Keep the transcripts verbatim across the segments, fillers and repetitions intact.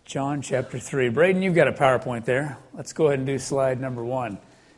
John chapter three. Braden, you've got a PowerPoint there. Let's go ahead and do slide number one.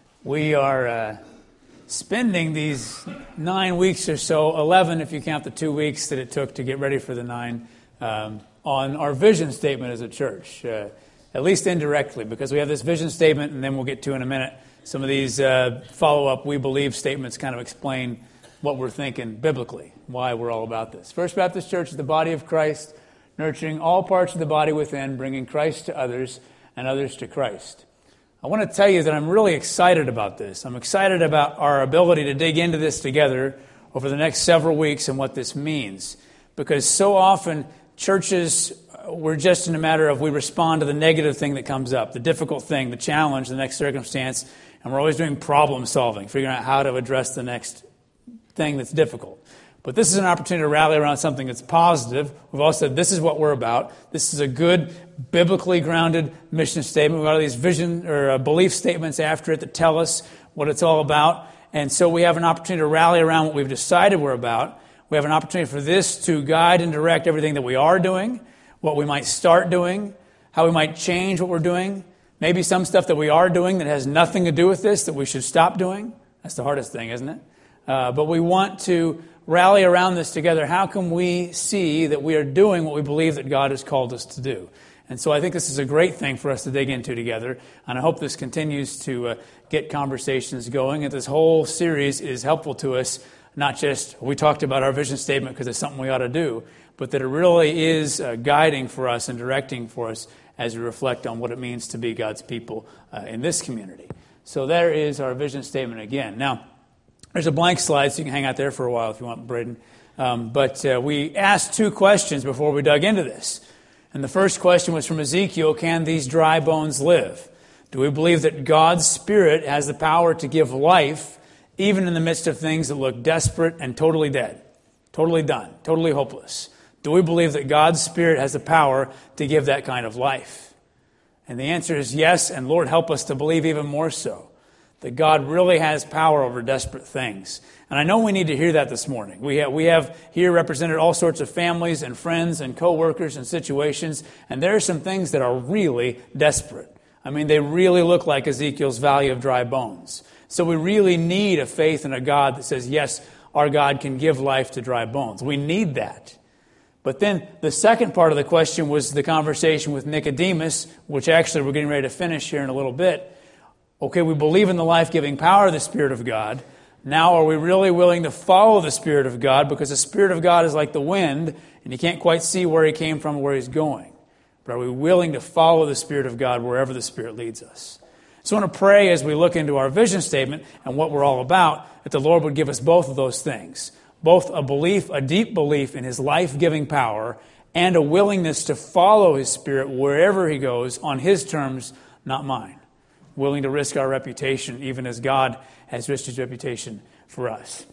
We are uh, spending these nine weeks or so, eleven if you count the two weeks that it took to get ready for the nine, um, on our vision statement as a church, uh, at least indirectly, because we have this vision statement, and then we'll get to in a minute some of these uh, follow-up we believe statements kind of explain what we're thinking biblically, why we're all about this. First Baptist Church is the body of Christ, nurturing all parts of the body within, bringing Christ to others and others to Christ. I want to tell you that I'm really excited about this. I'm excited about our ability to dig into this together over the next several weeks and what this means. Because so often churches, we're just in a matter of we respond to the negative thing that comes up, the difficult thing, the challenge, the next circumstance, and we're always doing problem solving, figuring out how to address the next thing that's difficult. But this is an opportunity to rally around something that's positive. We've all said this is what we're about. This is a good, biblically grounded mission statement. We've got all these vision or uh, belief statements after it that tell us what it's all about. And so we have an opportunity to rally around what we've decided we're about. We have an opportunity for this to guide and direct everything that we are doing, what we might start doing, how we might change what we're doing. Maybe some stuff that we are doing that has nothing to do with this that we should stop doing. That's the hardest thing, isn't it? Uh, but we want to rally around this together. How can we see that we are doing what we believe that God has called us to do? And so I think this is a great thing for us to dig into together. And I hope this continues to uh, get conversations going. And this whole series is helpful to us, not just we talked about our vision statement because it's something we ought to do, but that it really is uh, guiding for us and directing for us as we reflect on what it means to be God's people uh, in this community. So there is our vision statement again. Now, there's a blank slide, so you can hang out there for a while if you want, Braden. Um, but uh, we asked two questions before we dug into this. And the first question was from Ezekiel, can these dry bones live? Do we believe that God's Spirit has the power to give life even in the midst of things that look desperate and totally dead, totally done, totally hopeless? Do we believe that God's Spirit has the power to give that kind of life? And the answer is yes, and Lord, help us to believe even more so, that God really has power over desperate things. And I know we need to hear that this morning. We have, we have here represented all sorts of families and friends and co-workers and situations, and there are some things that are really desperate. I mean, they really look like Ezekiel's valley of dry bones. So we really need a faith in a God that says, yes, our God can give life to dry bones. We need that. But then the second part of the question was the conversation with Nicodemus, which actually we're getting ready to finish here in a little bit. Okay, we believe in the life-giving power of the Spirit of God. Now, are we really willing to follow the Spirit of God? Because the Spirit of God is like the wind, and you can't quite see where He came from or where He's going. But are we willing to follow the Spirit of God wherever the Spirit leads us? So I want to pray as we look into our vision statement and what we're all about, that the Lord would give us both of those things. Both a belief, a deep belief in His life-giving power, and a willingness to follow His Spirit wherever He goes on His terms, not mine. Willing to risk our reputation, even as God has risked His reputation for us.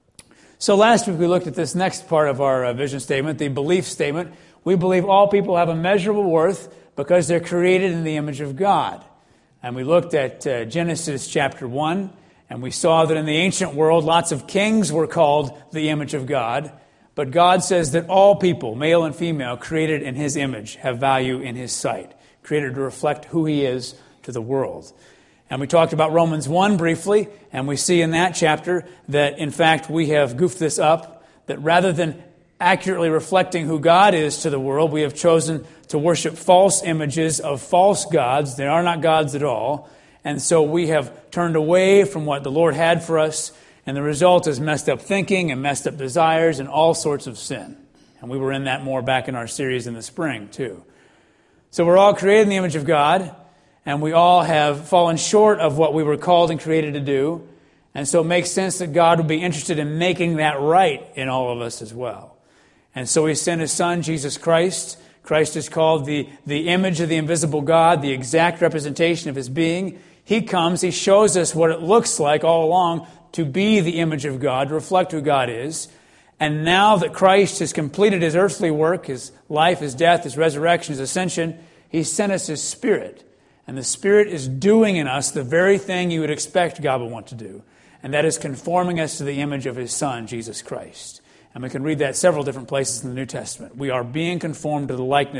So last week we looked at this next part of our uh, vision statement, the belief statement. We believe all people have immeasurable worth because they're created in the image of God. And we looked at uh, Genesis chapter one, and we saw that in the ancient world, lots of kings were called the image of God. But God says that all people, male and female, created in His image, have value in His sight, created to reflect who He is to the world. And we talked about Romans one briefly, and we see in that chapter that, in fact, we have goofed this up, that rather than accurately reflecting who God is to the world, we have chosen to worship false images of false gods. They are not gods at all. And so we have turned away from what the Lord had for us, and the result is messed up thinking and messed up desires and all sorts of sin. And we were in that more back in our series in the spring, too. So we're all created in the image of God, and we all have fallen short of what we were called and created to do. And so it makes sense that God would be interested in making that right in all of us as well. And so He sent His Son, Jesus Christ. Christ is called the, the image of the invisible God, the exact representation of His being. He comes, He shows us what it looks like all along to be the image of God, to reflect who God is. And now that Christ has completed His earthly work, His life, His death, His resurrection, His ascension, He sent us His Spirit. And the Spirit is doing in us the very thing you would expect God would want to do. And that is conforming us to the image of His Son, Jesus Christ. And we can read that several different places in the New Testament. We are being conformed to the likeness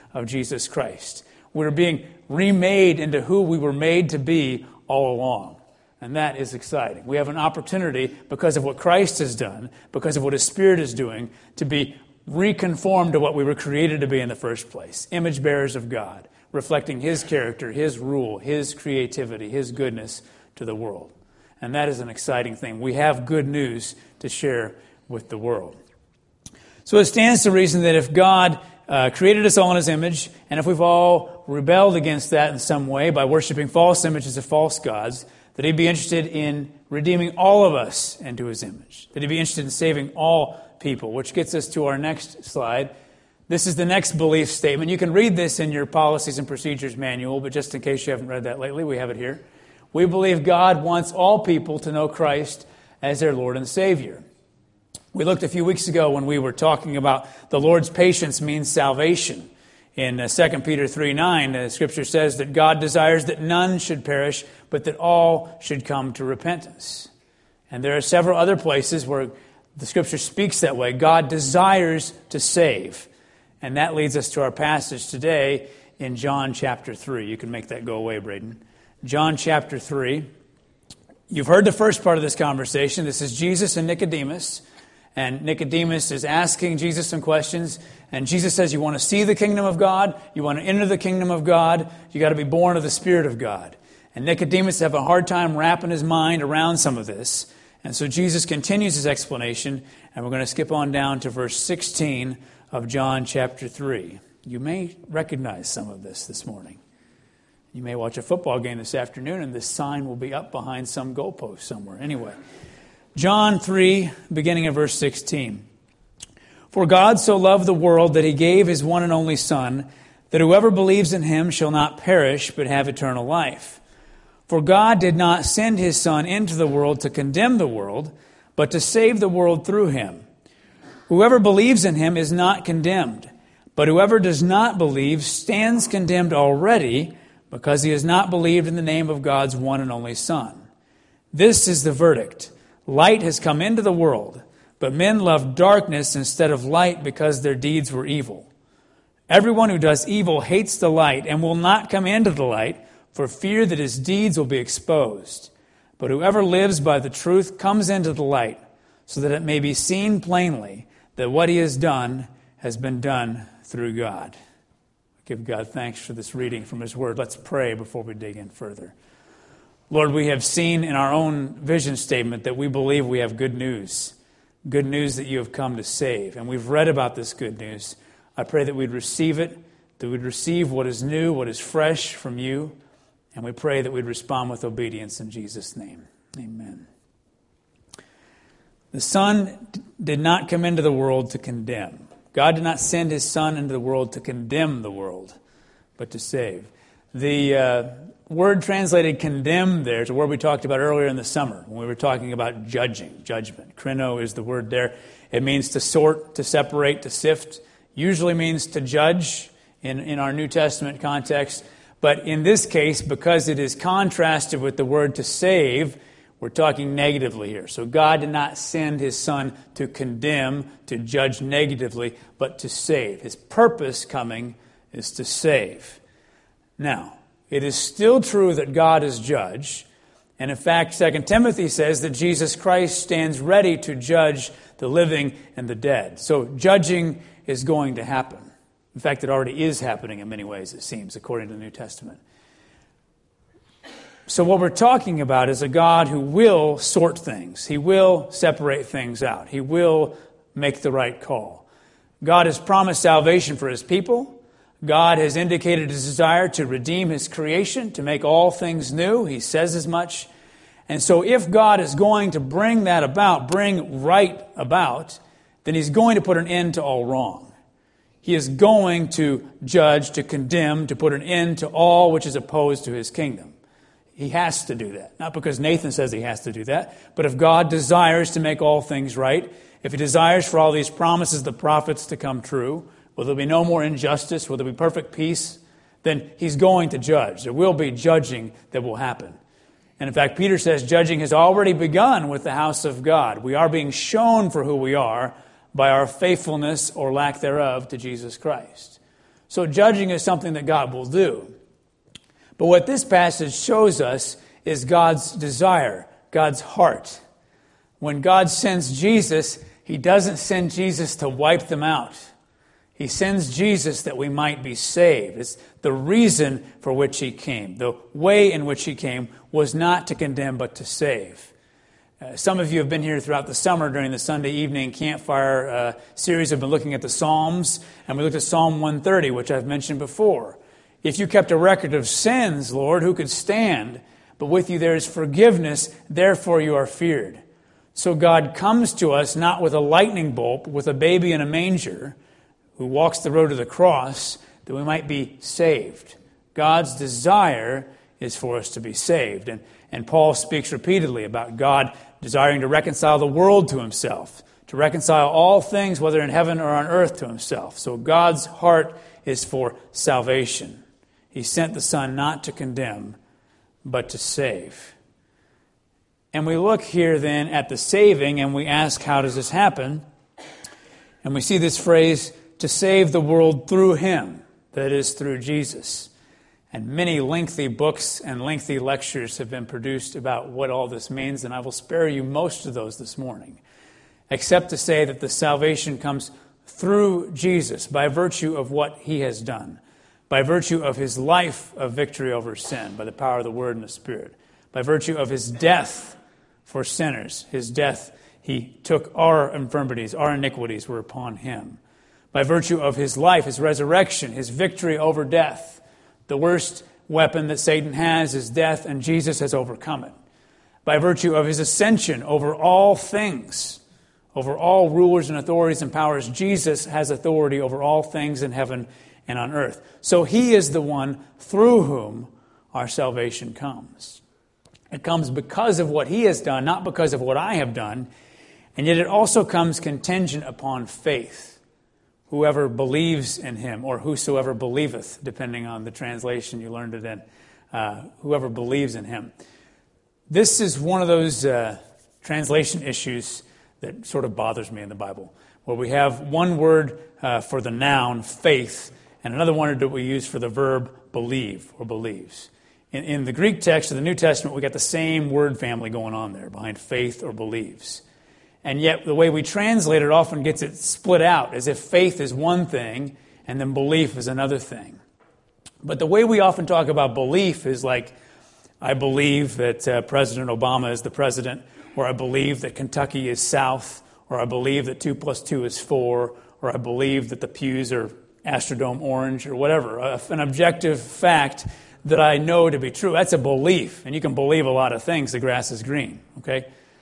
of Jesus Christ. We're being remade into who we were made to be all along. And that is exciting. We have an opportunity, because of what Christ has done, because of what His Spirit is doing, to be reconformed to what we were created to be in the first place. Image bearers of God, reflecting His character, His rule, His creativity, His goodness to the world. And that is an exciting thing. We have good news to share with the world. So it stands to reason that if God uh, created us all in His image, and if we've all rebelled against that in some way by worshiping false images of false gods, that He'd be interested in redeeming all of us into His image. That He'd be interested in saving all people, which gets us to our next slide. This is the next belief statement. You can read this in your Policies and Procedures Manual, but just in case you haven't read that lately, we have it here. We believe God wants all people to know Christ as their Lord and Savior. We looked a few weeks ago when we were talking about the Lord's patience means salvation. In Second Peter three nine, the Scripture says that God desires that none should perish, but that all should come to repentance. And there are several other places where the Scripture speaks that way. God desires to save. And that leads us to our passage today in John chapter three. You can make that go away, Braden. John chapter three. You've heard the first part of this conversation. This is Jesus and Nicodemus. And Nicodemus is asking Jesus some questions. And Jesus says, you want to see the kingdom of God? You want to enter the kingdom of God? You got to be born of the Spirit of God. And Nicodemus have a hard time wrapping his mind around some of this. And so Jesus continues his explanation. And we're going to skip on down to verse sixteen of John chapter three. You may recognize some of this this morning. You may watch a football game this afternoon and this sign will be up behind some goalpost somewhere. Anyway, John three, beginning of verse sixteen. For God so loved the world that He gave His one and only Son, that whoever believes in Him shall not perish but have eternal life. For God did not send His Son into the world to condemn the world, but to save the world through Him. Whoever believes in Him is not condemned, but whoever does not believe stands condemned already, because he has not believed in the name of God's one and only Son. This is the verdict. Light has come into the world, but men love darkness instead of light because their deeds were evil. Everyone who does evil hates the light and will not come into the light for fear that his deeds will be exposed. But whoever lives by the truth comes into the light, so that it may be seen plainly that what he has done has been done through God. Give God thanks for this reading from His Word. Let's pray before we dig in further. Lord, we have seen in our own vision statement that we believe we have good news. Good news that You have come to save. And we've read about this good news. I pray that we'd receive it, that we'd receive what is new, what is fresh from You. And we pray that we'd respond with obedience in Jesus' name. Amen. The Son did not come into the world to condemn. God did not send His Son into the world to condemn the world, but to save. The uh, word translated condemn there is a word we talked about earlier in the summer when we were talking about judging, judgment. Krino is the word there. It means to sort, to separate, to sift. Usually means to judge in, in our New Testament context. But in this case, because it is contrasted with the word to save, we're talking negatively here. So God did not send His Son to condemn, to judge negatively, but to save. His purpose coming is to save. Now, it is still true that God is judge. And in fact, Second Timothy says that Jesus Christ stands ready to judge the living and the dead. So judging is going to happen. In fact, it already is happening in many ways, it seems, according to the New Testament. So what we're talking about is a God who will sort things. He will separate things out. He will make the right call. God has promised salvation for His people. God has indicated His desire to redeem His creation, to make all things new. He says as much. And so if God is going to bring that about, bring right about, then He's going to put an end to all wrong. He is going to judge, to condemn, to put an end to all which is opposed to His kingdom. He has to do that. Not because Nathan says He has to do that, but if God desires to make all things right, if He desires for all these promises of the prophets to come true, will there be no more injustice, will there be perfect peace, then He's going to judge. There will be judging that will happen. And in fact, Peter says judging has already begun with the house of God. We are being shown for who we are by our faithfulness or lack thereof to Jesus Christ. So judging is something that God will do. But what this passage shows us is God's desire, God's heart. When God sends Jesus, he doesn't send Jesus to wipe them out. He sends Jesus that we might be saved. It's the reason for which he came. The way in which he came was not to condemn, but to save. Uh, some of you have been here throughout the summer during the Sunday evening campfire uh, series. I've been looking at the Psalms, and we looked at Psalm one thirty, which I've mentioned before. If you kept a record of sins, Lord, who could stand? But with you there is forgiveness, therefore you are feared. So God comes to us not with a lightning bolt, but with a baby in a manger who walks the road to the cross, that we might be saved. God's desire is for us to be saved. And, and Paul speaks repeatedly about God desiring to reconcile the world to himself, to reconcile all things, whether in heaven or on earth, to himself. So God's heart is for salvation. He sent the Son not to condemn, but to save. And we look here then at the saving, and we ask, how does this happen? And we see this phrase, to save the world through him, that is, through Jesus. And many lengthy books and lengthy lectures have been produced about what all this means, and I will spare you most of those this morning, except to say that the salvation comes through Jesus by virtue of what he has done, by virtue of his life of victory over sin, by the power of the Word and the Spirit, by virtue of his death for sinners. His death, he took our infirmities, our iniquities were upon him. By virtue of his life, his resurrection, his victory over death. The worst weapon that Satan has is death, and Jesus has overcome it. By virtue of his ascension over all things, over all rulers and authorities and powers, Jesus has authority over all things in heaven and on earth. So he is the one through whom our salvation comes. It comes because of what he has done, not because of what I have done. And yet it also comes contingent upon faith. Whoever believes in him, or whosoever believeth, depending on the translation you learned it in. Uh, whoever believes in him. This is one of those uh, translation issues that sort of bothers me in the Bible, where we have one word uh, for the noun, faith, and another word that we use for the verb, believe, or believes. In, in the Greek text of the New Testament, we got the same word family going on there, behind faith or believes. And yet the way we translate it often gets it split out, as if faith is one thing and then belief is another thing. But the way we often talk about belief is like, I believe that uh, President Obama is the president, or I believe that Kentucky is south, or I believe that two plus two is four, or I believe that the pews are Astrodome orange, or whatever. Uh, an objective fact that I know to be true. That's a belief, and you can believe a lot of things. The grass is green, okay?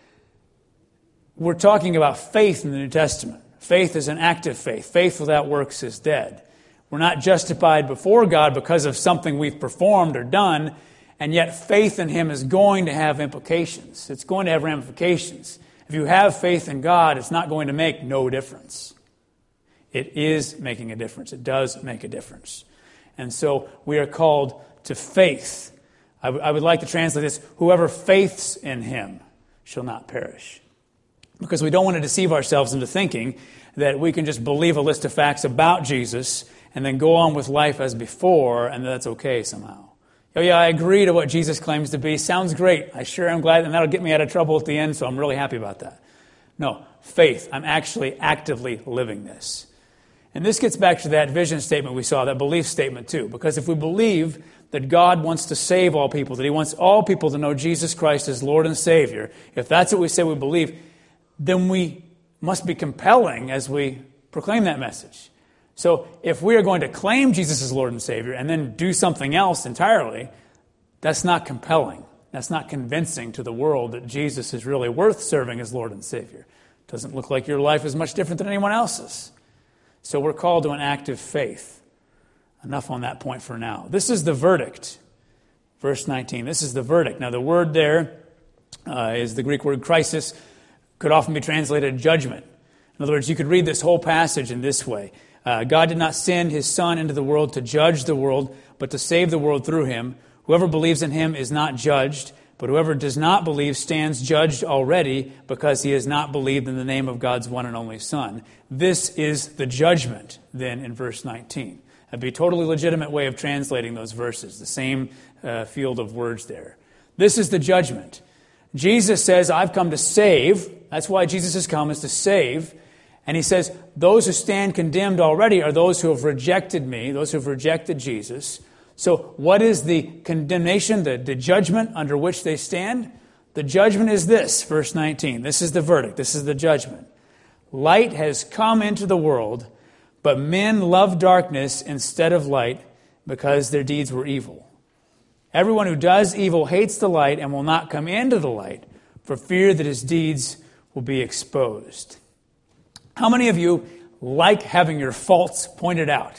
We're talking about faith in the New Testament. Faith is an active faith. Faith without works is dead. We're not justified before God because of something we've performed or done, and yet faith in him is going to have implications. It's going to have ramifications. If you have faith in God, it's not going to make no difference. It is making a difference. It does make a difference. And so we are called to faith. I, w- I would like to translate this, whoever faiths in him shall not perish. Because we don't want to deceive ourselves into thinking that we can just believe a list of facts about Jesus and then go on with life as before, and that's okay somehow. Oh yeah, I agree to what Jesus claims to be. Sounds great. I sure am glad, and that'll get me out of trouble at the end, so I'm really happy about that. No, faith. I'm actually actively living this. And this gets back to that vision statement we saw, that belief statement too. Because if we believe that God wants to save all people, that he wants all people to know Jesus Christ as Lord and Savior, if that's what we say we believe, then we must be compelling as we proclaim that message. So if we are going to claim Jesus as Lord and Savior and then do something else entirely, that's not compelling. That's not convincing to the world that Jesus is really worth serving as Lord and Savior. It doesn't look like your life is much different than anyone else's. So we're called to an active faith. Enough on that point for now. This is the verdict. Verse nineteen. This is the verdict. Now the word there uh, is the Greek word krisis. Could often be translated judgment. In other words, you could read this whole passage in this way. Uh, God did not send his Son into the world to judge the world, but to save the world through him. Whoever believes in him is not judged, but whoever does not believe stands judged already because he has not believed in the name of God's one and only Son. This is the judgment, then, in verse nineteen. That'd be a totally legitimate way of translating those verses, the same uh, field of words there. This is the judgment. Jesus says, I've come to save. That's why Jesus has come, is to save. And he says, those who stand condemned already are those who have rejected me, those who have rejected Jesus. So what is the condemnation, the, the judgment under which they stand? The judgment is this, verse nineteen. This is the verdict. This is the judgment. Light has come into the world, but men love darkness instead of light because their deeds were evil. Everyone who does evil hates the light and will not come into the light for fear that his deeds will be exposed. How many of you like having your faults pointed out?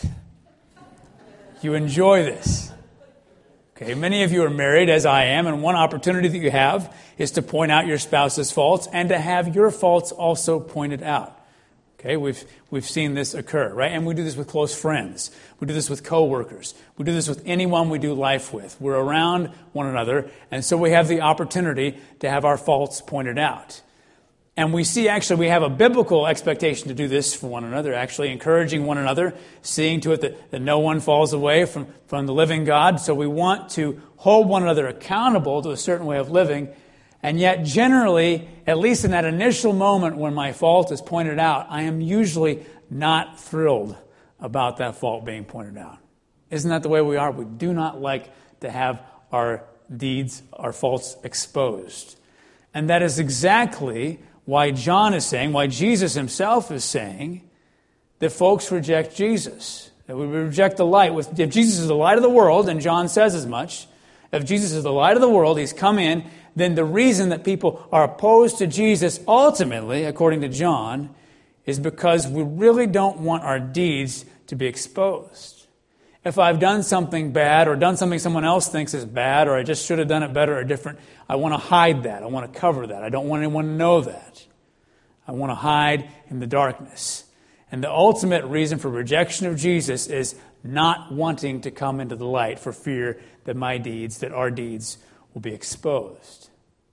You enjoy this. Okay, many of you are married, as I am, and one opportunity that you have is to point out your spouse's faults and to have your faults also pointed out. Okay, we've we've seen this occur, right? And we do this with close friends. We do this with coworkers. We do this with anyone we do life with. We're around one another, and so we have the opportunity to have our faults pointed out. And we see, actually, we have a biblical expectation to do this for one another, actually encouraging one another, seeing to it that, that no one falls away from, from the living God. So we want to hold one another accountable to a certain way of living. And yet, generally, at least in that initial moment when my fault is pointed out, I am usually not thrilled about that fault being pointed out. Isn't that the way we are? We do not like to have our deeds, our faults exposed. And that is exactly why John is saying, why Jesus himself is saying, that folks reject Jesus. That we reject the light. If Jesus is the light of the world, and John says as much, if Jesus is the light of the world, he's come in, then the reason that people are opposed to Jesus, ultimately, according to John, is because we really don't want our deeds to be exposed. If I've done something bad or done something someone else thinks is bad, or I just should have done it better or different, I want to hide that. I want to cover that. I don't want anyone to know that. I want to hide in the darkness. And the ultimate reason for rejection of Jesus is not wanting to come into the light for fear that my deeds, that our deeds will be exposed.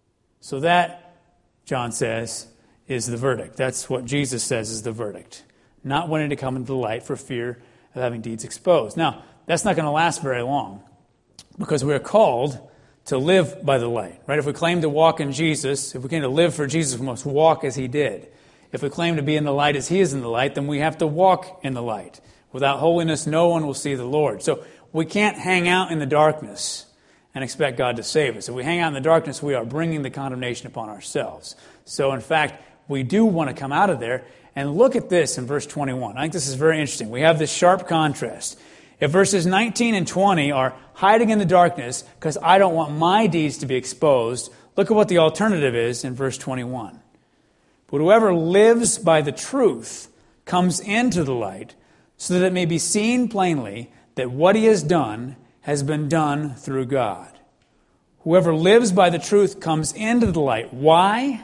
So that, John says, is the verdict. That's what Jesus says is the verdict. Not wanting to come into the light for fear of having deeds exposed. Now, that's not going to last very long because we're called to live by the light, right? If we claim to walk in Jesus, if we claim to live for Jesus, we must walk as he did. If we claim to be in the light as he is in the light, then we have to walk in the light. Without holiness, no one will see the Lord. So we can't hang out in the darkness and expect God to save us. If we hang out in the darkness, we are bringing the condemnation upon ourselves. So in fact, we do want to come out of there. And look at this in verse twenty-one. I think this is very interesting. We have this sharp contrast. If verses nineteen and twenty are hiding in the darkness because I don't want my deeds to be exposed, look at what the alternative is in verse twenty-one. But whoever lives by the truth comes into the light so that it may be seen plainly that what he has done has been done through God. Whoever lives by the truth comes into the light. Why?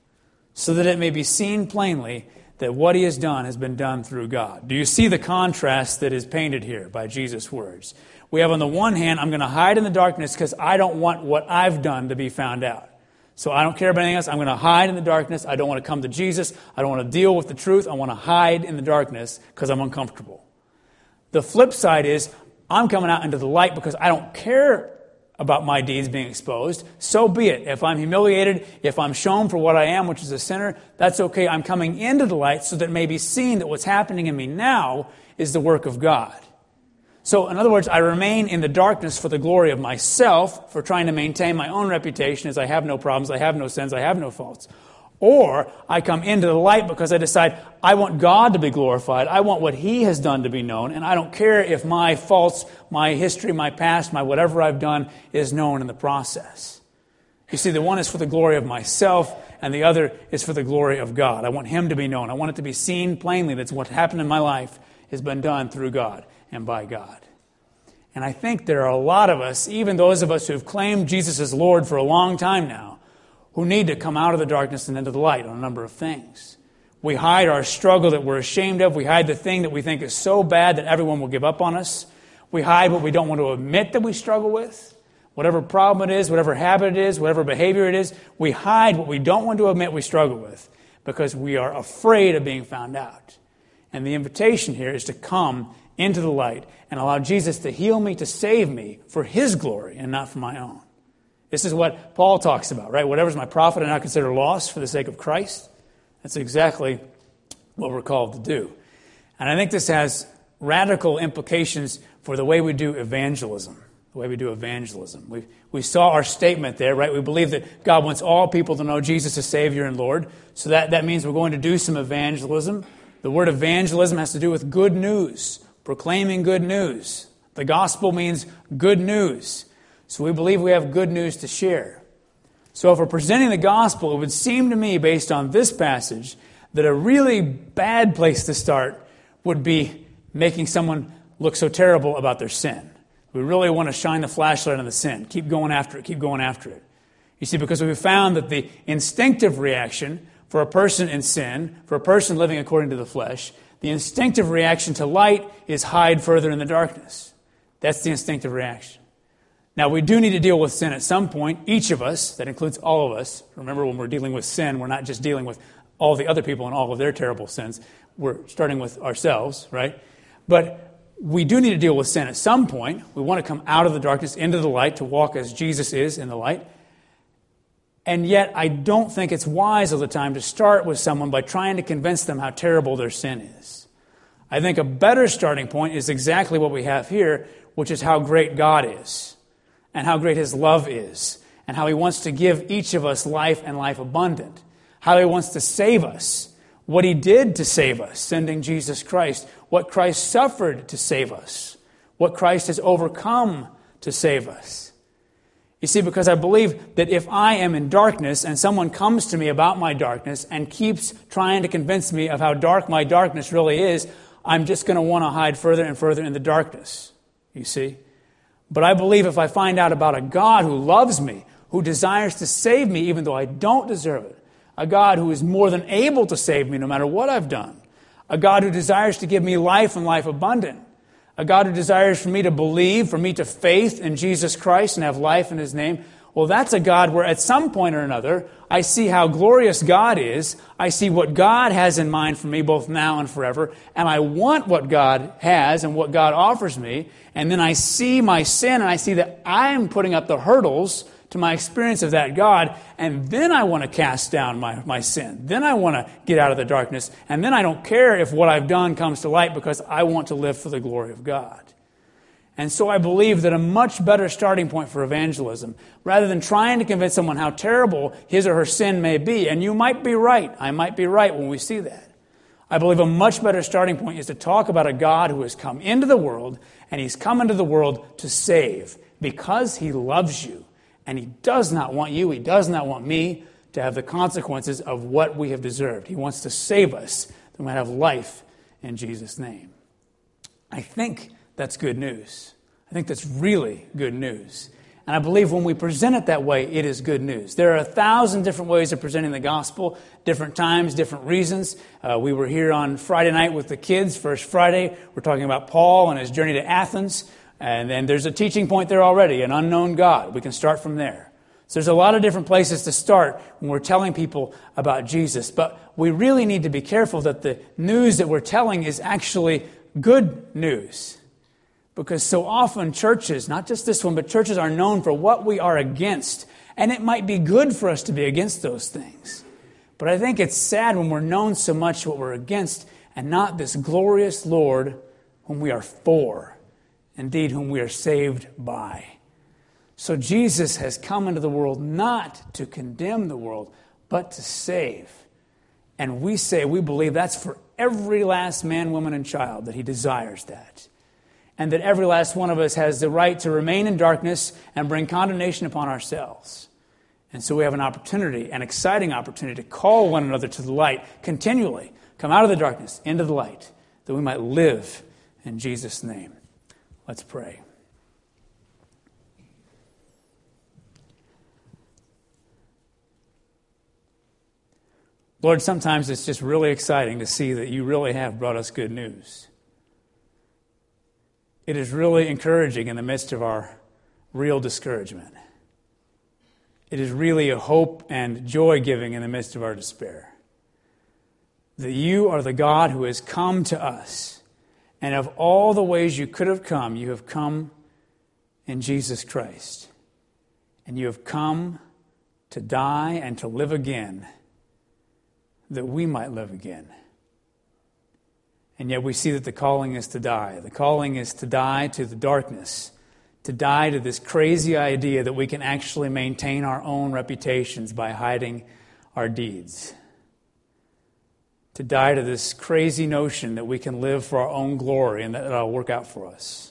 So that it may be seen plainly that what he has done has been done through God. Do you see the contrast that is painted here by Jesus' words? We have on the one hand, I'm going to hide in the darkness because I don't want what I've done to be found out. So I don't care about anything else. I'm going to hide in the darkness. I don't want to come to Jesus. I don't want to deal with the truth. I want to hide in the darkness because I'm uncomfortable. The flip side is I'm coming out into the light because I don't care about my deeds being exposed. So be it. If I'm humiliated, if I'm shown for what I am, which is a sinner, that's okay. I'm coming into the light so that it may be seen that what's happening in me now is the work of God. So, in other words, I remain in the darkness for the glory of myself, for trying to maintain my own reputation as I have no problems, I have no sins, I have no faults. Or I come into the light because I decide I want God to be glorified. I want what he has done to be known. And I don't care if my faults, my history, my past, my whatever I've done is known in the process. You see, the one is for the glory of myself and the other is for the glory of God. I want him to be known. I want it to be seen plainly that what happened in my life has been done through God and by God. And I think there are a lot of us, even those of us who have claimed Jesus as Lord for a long time now, who need to come out of the darkness and into the light on a number of things. We hide our struggle that we're ashamed of. We hide the thing that we think is so bad that everyone will give up on us. We hide what we don't want to admit that we struggle with. Whatever problem it is, whatever habit it is, whatever behavior it is, we hide what we don't want to admit we struggle with because we are afraid of being found out. And the invitation here is to come into the light and allow Jesus to heal me, to save me for his glory and not for my own. This is what Paul talks about, right? Whatever's my profit I now consider loss for the sake of Christ. That's exactly what we're called to do. And I think this has radical implications for the way we do evangelism. The way we do evangelism. We we saw our statement there, right? We believe that God wants all people to know Jesus as Savior and Lord. So that, that means we're going to do some evangelism. The word evangelism has to do with good news, proclaiming good news. The gospel means good news. So we believe we have good news to share. So if we're presenting the gospel, it would seem to me, based on this passage, that a really bad place to start would be making someone look so terrible about their sin. We really want to shine the flashlight on the sin. Keep going after it. Keep going after it. You see, because we've found that the instinctive reaction for a person in sin, for a person living according to the flesh, the instinctive reaction to light is hide further in the darkness. That's the instinctive reaction. Now, we do need to deal with sin at some point. Each of us, that includes all of us. Remember, when we're dealing with sin, we're not just dealing with all the other people and all of their terrible sins. We're starting with ourselves, right? But we do need to deal with sin at some point. We want to come out of the darkness into the light, to walk as Jesus is in the light. And yet, I don't think it's wise all the time to start with someone by trying to convince them how terrible their sin is. I think a better starting point is exactly what we have here, which is how great God is, and how great his love is, and how he wants to give each of us life and life abundant, how he wants to save us, what he did to save us, sending Jesus Christ, what Christ suffered to save us, what Christ has overcome to save us. You see, because I believe that if I am in darkness and someone comes to me about my darkness and keeps trying to convince me of how dark my darkness really is, I'm just going to want to hide further and further in the darkness, you see. But I believe if I find out about a God who loves me, who desires to save me even though I don't deserve it, a God who is more than able to save me no matter what I've done, a God who desires to give me life and life abundant, a God who desires for me to believe, for me to faith in Jesus Christ and have life in his name, well, that's a God where at some point or another, I see how glorious God is, I see what God has in mind for me both now and forever, and I want what God has and what God offers me, and then I see my sin and I see that I'm putting up the hurdles to my experience of that God, and then I want to cast down my, my sin. Then I want to get out of the darkness, and then I don't care if what I've done comes to light because I want to live for the glory of God. And so I believe that a much better starting point for evangelism, rather than trying to convince someone how terrible his or her sin may be, and you might be right, I might be right when we see that. I believe a much better starting point is to talk about a God who has come into the world, and he's come into the world to save because he loves you. And he does not want you, he does not want me to have the consequences of what we have deserved. He wants to save us that we might have life in Jesus' name. I think that's good news. I think that's really good news. And I believe when we present it that way, it is good news. There are a thousand different ways of presenting the gospel, different times, different reasons. Uh, we were here on Friday night with the kids, First Friday. We're talking about Paul and his journey to Athens. And then there's a teaching point there already, an unknown God. We can start from there. So there's a lot of different places to start when we're telling people about Jesus. But we really need to be careful that the news that we're telling is actually good news. Because so often churches, not just this one, but churches are known for what we are against. And it might be good for us to be against those things. But I think it's sad when we're known so much what we're against and not this glorious Lord whom we are for. Indeed, whom we are saved by. So Jesus has come into the world not to condemn the world, but to save. And we say, we believe that's for every last man, woman, and child, that he desires that. And that every last one of us has the right to remain in darkness and bring condemnation upon ourselves. And so we have an opportunity, an exciting opportunity, to call one another to the light continually. Come out of the darkness, into the light, that we might live in Jesus' name. Let's pray. Lord, sometimes it's just really exciting to see that you really have brought us good news. It is really encouraging in the midst of our real discouragement. It is really a hope and joy-giving in the midst of our despair. That you are the God who has come to us And of all the ways you could have come, you have come in Jesus Christ. And you have come to die and to live again, that we might live again. And yet we see that the calling is to die. The calling is to die to the darkness, to die to this crazy idea that we can actually maintain our own reputations by hiding our deeds. To die to this crazy notion that we can live for our own glory and that it'll work out for us.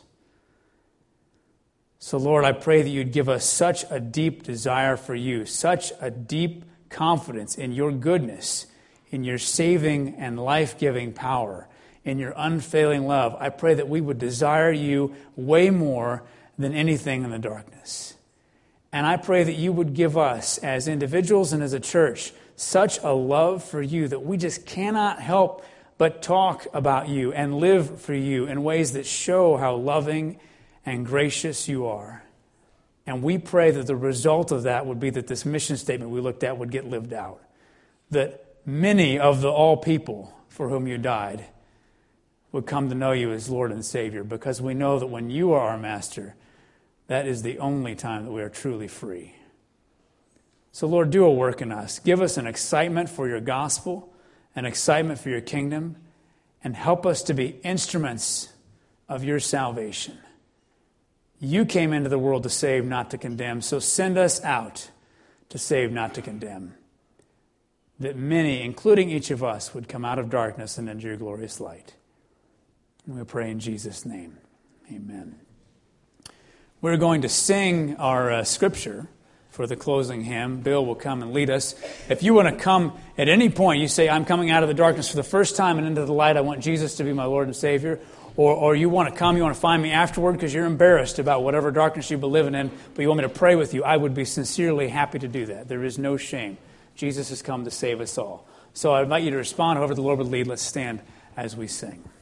So, Lord, I pray that you'd give us such a deep desire for you, such a deep confidence in your goodness, in your saving and life-giving power, in your unfailing love. I pray that we would desire you way more than anything in the darkness. And I pray that you would give us, as individuals and as a church, such a love for you that we just cannot help but talk about you and live for you in ways that show how loving and gracious you are. And we pray that the result of that would be that this mission statement we looked at would get lived out. That many of the all people for whom you died would come to know you as Lord and Savior, because we know that when you are our master, that is the only time that we are truly free. So, Lord, do a work in us. Give us an excitement for your gospel, an excitement for your kingdom, and help us to be instruments of your salvation. You came into the world to save, not to condemn, so send us out to save, not to condemn, that many, including each of us, would come out of darkness and into your glorious light. And we pray in Jesus' name. Amen. We're going to sing our uh, scripture for the closing hymn. Bill will come and lead us. If you want to come at any point, you say, I'm coming out of the darkness for the first time and into the light. I want Jesus to be my Lord and Savior. Or, or you want to come, you want to find me afterward because you're embarrassed about whatever darkness you've been living in, but you want me to pray with you, I would be sincerely happy to do that. There is no shame. Jesus has come to save us all. So I invite you to respond however the Lord would lead. Let's stand as we sing.